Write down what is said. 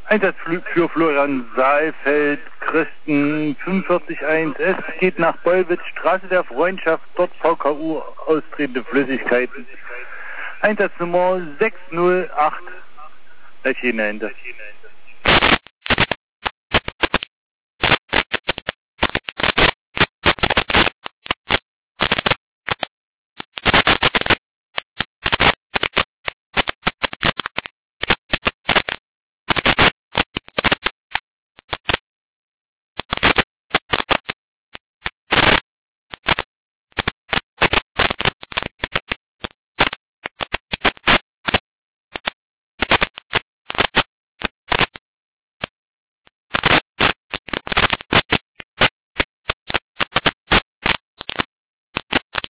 Einsatz für Florian Saalfeld, Christen 45.1. Es geht nach Bollwitz, Straße der Freundschaft, dort VKU, austretende Flüssigkeiten. Einsatznummer 608. Gleich hinein.